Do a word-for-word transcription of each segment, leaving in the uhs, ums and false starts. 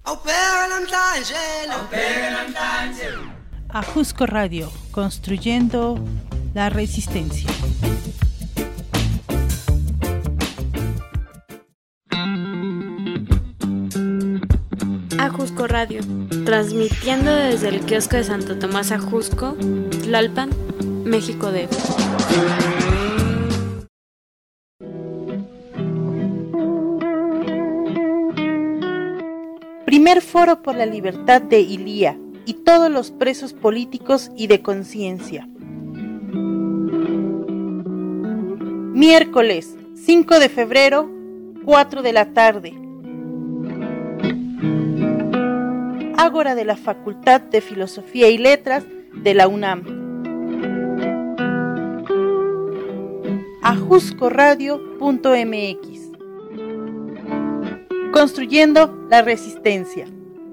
Ajusco Radio, construyendo la resistencia. Ajusco Radio, transmitiendo desde el kiosco de Santo Tomás Ajusco, Tlalpan, México D F. Primer foro por la libertad de Ilía y todos los presos políticos y de conciencia. Miércoles cinco de febrero, cuatro de la tarde. Ágora de la Facultad de Filosofía y Letras de la UNAM. ajusco radio punto m x. Construyendo la resistencia.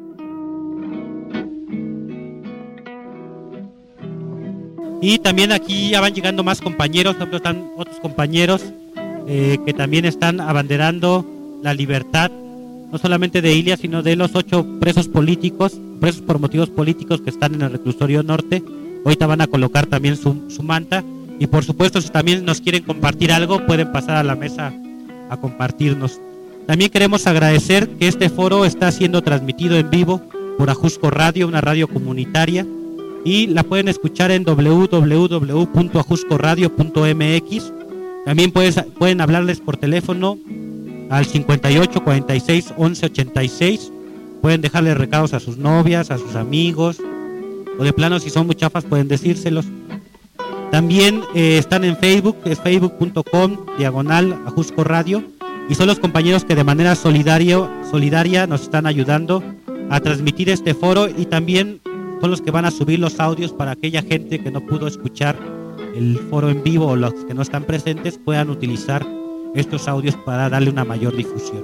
Y también aquí ya van llegando más compañeros, están otros compañeros eh, que también están abanderando la libertad, no solamente de Ilia, sino de los ocho presos políticos, presos por motivos políticos que están en el reclusorio norte. Ahorita van a colocar también su, su manta, y por supuesto si también nos quieren compartir algo, pueden pasar a la mesa a compartirnos. También queremos agradecer que este foro está siendo transmitido en vivo por Ajusco Radio, una radio comunitaria, y la pueden escuchar en doble u doble u doble u punto ajusco radio punto m x. También puedes, pueden hablarles por teléfono al cincuenta y ocho, cuarenta y seis, once, ochenta y seis. Pueden dejarles recados a sus novias, a sus amigos, o de plano si son muy chafas pueden decírselos. También eh, están en Facebook, es facebook punto com diagonal Ajusco Radio, y son los compañeros que de manera solidario, solidaria nos están ayudando a transmitir este foro, y también son los que van a subir los audios para aquella gente que no pudo escuchar el foro en vivo, o los que no están presentes puedan utilizar estos audios para darle una mayor difusión.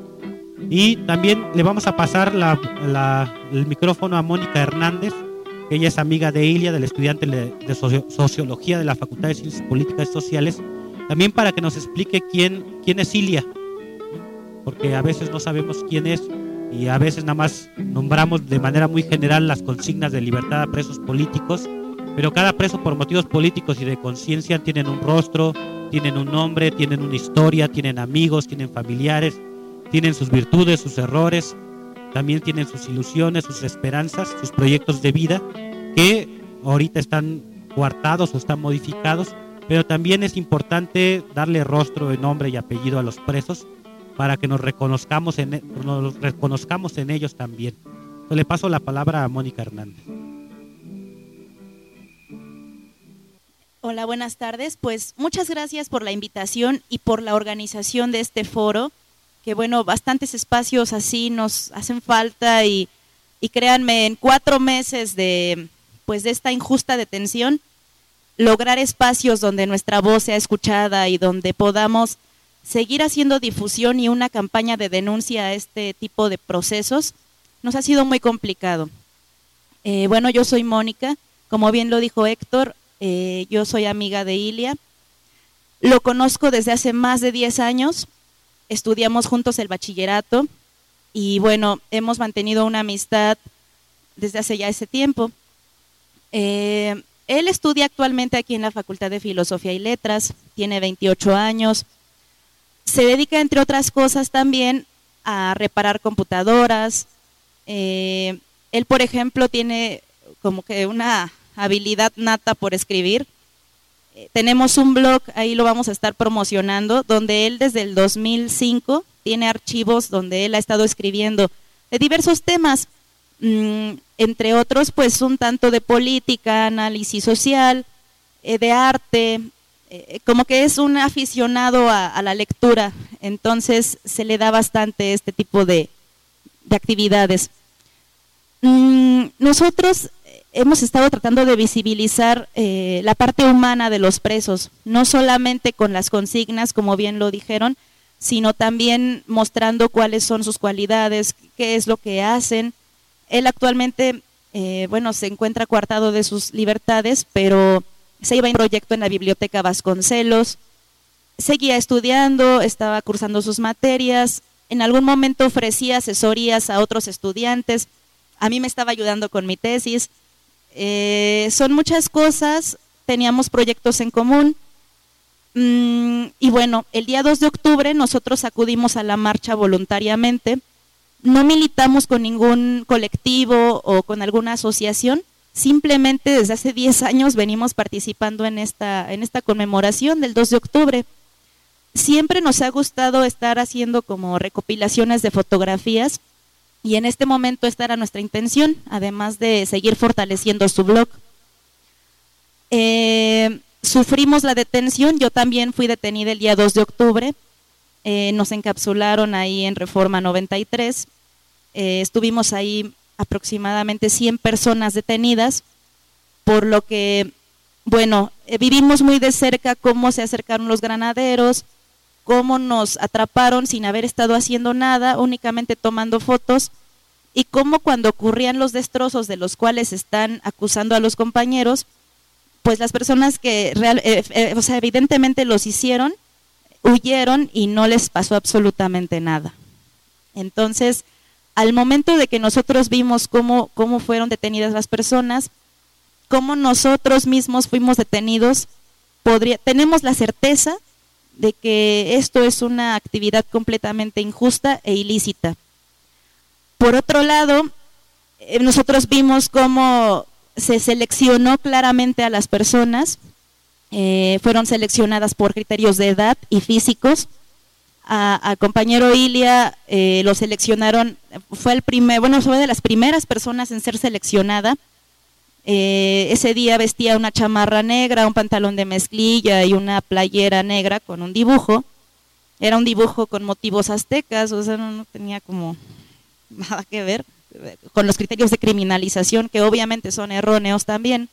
Y también le vamos a pasar la, la, el micrófono a Mónica Hernández, que ella es amiga de Ilia, del estudiante de socio, Sociología de la Facultad de Ciencias Políticas y Sociales, también para que nos explique quién, quién es Ilia, porque a veces no sabemos quién es, y a veces nada más nombramos de manera muy general las consignas de libertad a presos políticos, pero cada preso por motivos políticos y de conciencia tienen un rostro, tienen un nombre, tienen una historia, tienen amigos, tienen familiares, tienen sus virtudes, sus errores, también tienen sus ilusiones, sus esperanzas, sus proyectos de vida, que ahorita están coartados o están modificados, pero también es importante darle rostro, nombre y apellido a los presos para que nos reconozcamos en, nos reconozcamos en ellos también. Entonces, le paso la palabra a Mónica Hernández. Hola, buenas tardes. Pues muchas gracias por la invitación y por la organización de este foro, que bueno, bastantes espacios así nos hacen falta, y, y créanme, en cuatro meses de, pues de esta injusta detención, lograr espacios donde nuestra voz sea escuchada y donde podamos seguir haciendo difusión y una campaña de denuncia a este tipo de procesos, nos ha sido muy complicado. Eh, bueno, yo soy Mónica, como bien lo dijo Héctor, eh, yo soy amiga de Ilia, lo conozco desde hace más de diez años, estudiamos juntos el bachillerato, y bueno, hemos mantenido una amistad desde hace ya ese tiempo. Eh, él estudia actualmente aquí en la Facultad de Filosofía y Letras, tiene veintiocho años, se dedica, entre otras cosas, también a reparar computadoras. Eh, él, por ejemplo, tiene como que una habilidad nata por escribir. Eh, tenemos un blog, ahí lo vamos a estar promocionando, donde él desde el dos mil cinco tiene archivos donde él ha estado escribiendo de diversos temas, mm, entre otros, pues un tanto de política, análisis social, eh, de arte. Como que es un aficionado a, a la lectura, entonces se le da bastante este tipo de, de actividades. Mm, nosotros hemos estado tratando de visibilizar eh, la parte humana de los presos, no solamente con las consignas, como bien lo dijeron, sino también mostrando cuáles son sus cualidades, qué es lo que hacen. Él actualmente, eh, bueno, se encuentra coartado de sus libertades, pero se iba en proyecto en la Biblioteca Vasconcelos, seguía estudiando, estaba cursando sus materias, en algún momento ofrecía asesorías a otros estudiantes, a mí me estaba ayudando con mi tesis, eh, son muchas cosas, teníamos proyectos en común, mm, y bueno, el día dos de octubre nosotros acudimos a la marcha voluntariamente, no militamos con ningún colectivo o con alguna asociación, simplemente desde hace diez años venimos participando en esta, en esta conmemoración del dos de octubre. Siempre nos ha gustado estar haciendo como recopilaciones de fotografías y en este momento esta era nuestra intención, además de seguir fortaleciendo su blog. Eh, sufrimos la detención, yo también fui detenida el día dos de octubre, eh, nos encapsularon ahí en Reforma noventa y tres, eh, estuvimos ahí aproximadamente cien personas detenidas, por lo que, bueno, eh, vivimos muy de cerca cómo se acercaron los granaderos, cómo nos atraparon sin haber estado haciendo nada, únicamente tomando fotos, y cómo cuando ocurrían los destrozos de los cuales están acusando a los compañeros, pues las personas que real, eh, eh, o sea, evidentemente los hicieron, huyeron y no les pasó absolutamente nada. Entonces, al momento de que nosotros vimos cómo, cómo fueron detenidas las personas, cómo nosotros mismos fuimos detenidos, podría, tenemos la certeza de que esto es una actividad completamente injusta e ilícita. Por otro lado, eh, nosotros vimos cómo se seleccionó claramente a las personas, eh, fueron seleccionadas por criterios de edad y físicos. A, a compañero Ilia eh, lo seleccionaron, fue el primer, bueno, fue de las primeras personas en ser seleccionada. Eh, ese día vestía una chamarra negra, un pantalón de mezclilla y una playera negra con un dibujo. Era un dibujo con motivos aztecas, o sea, no, no tenía como nada que ver con los criterios de criminalización, que obviamente son erróneos también.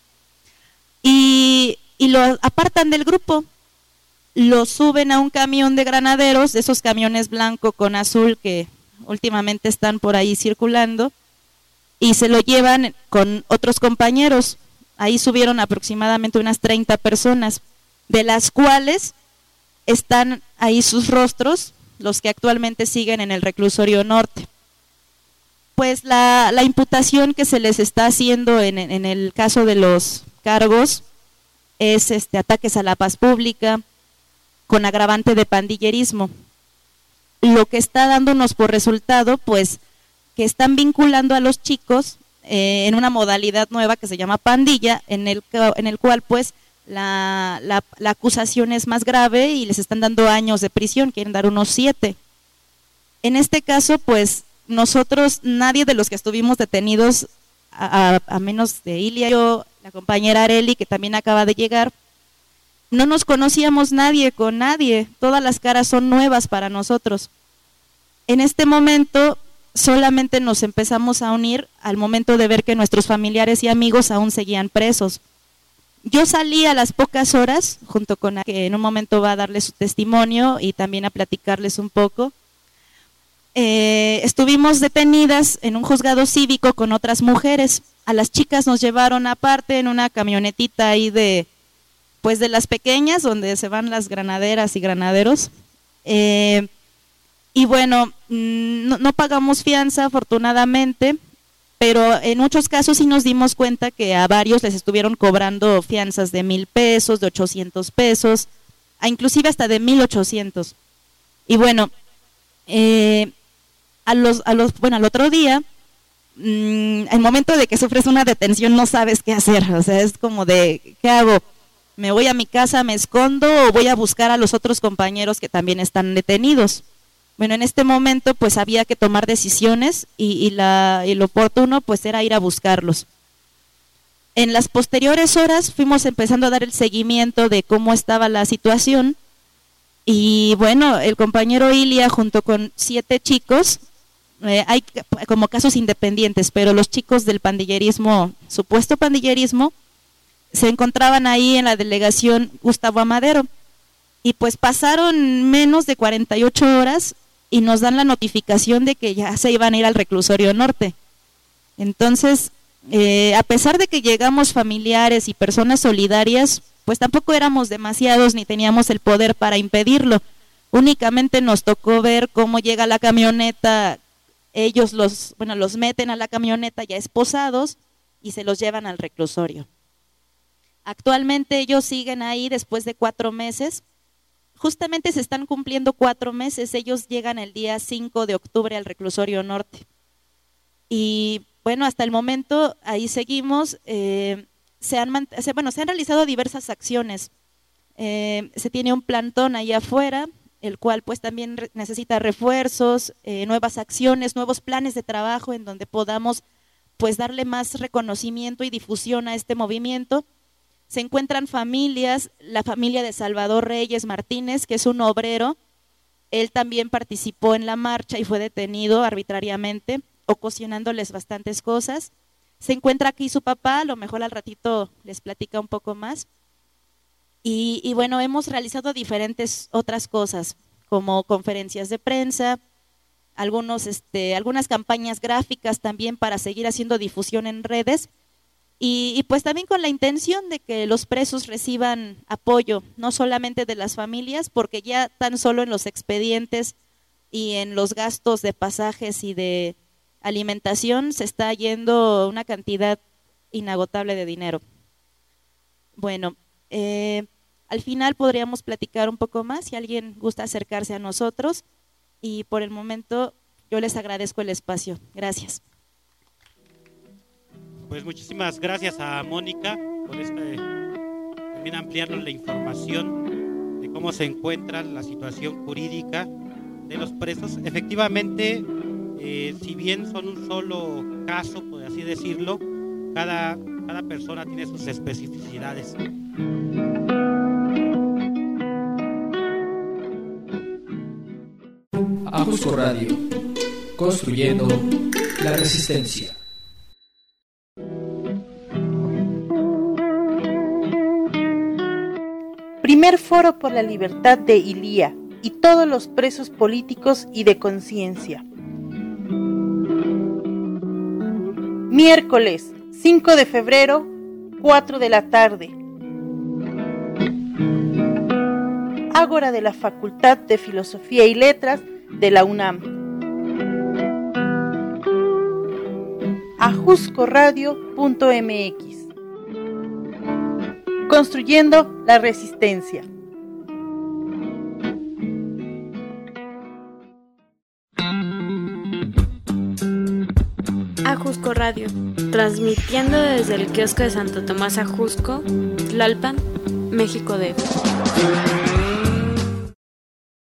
Y, y lo apartan del grupo, lo suben a un camión de granaderos, de esos camiones blanco con azul que últimamente están por ahí circulando, y se lo llevan con otros compañeros. Ahí subieron aproximadamente unas treinta personas, de las cuales están ahí sus rostros, los que actualmente siguen en el reclusorio norte. Pues la, la imputación que se les está haciendo en, en el caso de los cargos es este, ataques a la paz pública con agravante de pandillerismo. Lo que está dándonos por resultado, pues, que están vinculando a los chicos eh, en una modalidad nueva que se llama pandilla, en el, en el cual pues la, la, la acusación es más grave y les están dando años de prisión, quieren dar unos siete. En este caso, pues nosotros, nadie de los que estuvimos detenidos, a, a, a menos de Ilia y yo, la compañera Areli, que también acaba de llegar, no nos conocíamos nadie con nadie, todas las caras son nuevas para nosotros. En este momento solamente nos empezamos a unir al momento de ver que nuestros familiares y amigos aún seguían presos. Yo salí a las pocas horas, junto con la que en un momento va a darles su testimonio y también a platicarles un poco. Eh, estuvimos detenidas en un juzgado cívico con otras mujeres. A las chicas nos llevaron aparte en una camionetita ahí de, pues de las pequeñas, donde se van las granaderas y granaderos. Eh, y bueno, no, no pagamos fianza, afortunadamente, pero en muchos casos sí nos dimos cuenta que a varios les estuvieron cobrando fianzas de mil pesos, de ochocientos pesos, a inclusive hasta de mil ochocientos. Y bueno, eh, a los, a los, bueno, al otro día, mmm, al momento de que sufres una detención no sabes qué hacer, o sea, es como de, ¿qué hago? ¿Me voy a mi casa, me escondo o voy a buscar a los otros compañeros que también están detenidos? Bueno, en este momento pues había que tomar decisiones y, y, la, y lo oportuno pues era ir a buscarlos. En las posteriores horas fuimos empezando a dar el seguimiento de cómo estaba la situación y bueno, el compañero Ilia junto con siete chicos, eh, hay como casos independientes, pero los chicos del pandillerismo, supuesto pandillerismo, se encontraban ahí en la delegación Gustavo Amadero y pues pasaron menos de cuarenta y ocho horas y nos dan la notificación de que ya se iban a ir al reclusorio norte. Entonces, eh, a pesar de que llegamos familiares y personas solidarias, pues tampoco éramos demasiados ni teníamos el poder para impedirlo. Únicamente nos tocó ver cómo llega la camioneta, ellos los, bueno, los meten a la camioneta ya esposados y se los llevan al reclusorio. Actualmente ellos siguen ahí después de cuatro meses. Justamente se están cumpliendo cuatro meses, ellos llegan el día cinco de octubre al reclusorio norte. Y bueno, hasta el momento ahí seguimos, eh, se, han, se, bueno, se han realizado diversas acciones. Eh, se tiene un plantón ahí afuera, el cual pues también re necesita refuerzos, eh, nuevas acciones, nuevos planes de trabajo en donde podamos pues darle más reconocimiento y difusión a este movimiento. Se encuentran familias, la familia de Salvador Reyes Martínez, que es un obrero, él también participó en la marcha y fue detenido arbitrariamente, ocasionándoles bastantes cosas. Se encuentra aquí su papá, a lo mejor al ratito les platica un poco más. Y, y bueno, hemos realizado diferentes otras cosas, como conferencias de prensa, algunos, este, algunas campañas gráficas también para seguir haciendo difusión en redes, y, y pues también con la intención de que los presos reciban apoyo, no solamente de las familias, porque ya tan solo en los expedientes y en los gastos de pasajes y de alimentación se está yendo una cantidad inagotable de dinero. Bueno, eh, al final podríamos platicar un poco más si alguien gusta acercarse a nosotros, y por el momento yo les agradezco el espacio. Gracias. Pues muchísimas gracias a Mónica por este, también ampliarnos la información de cómo se encuentra la situación jurídica de los presos. Efectivamente, eh, si bien son un solo caso, por así decirlo, cada, cada persona tiene sus especificidades. Ajusco Radio, construyendo la resistencia. Primer Foro por la Libertad de Ilía y todos los presos políticos y de conciencia. Miércoles cinco de febrero, cuatro de la tarde. Ágora de la Facultad de Filosofía y Letras de la UNAM. ajusco radio punto m x. Construyendo la resistencia. Ajusco Radio, transmitiendo desde el kiosco de Santo Tomás Ajusco, Tlalpan, México D F.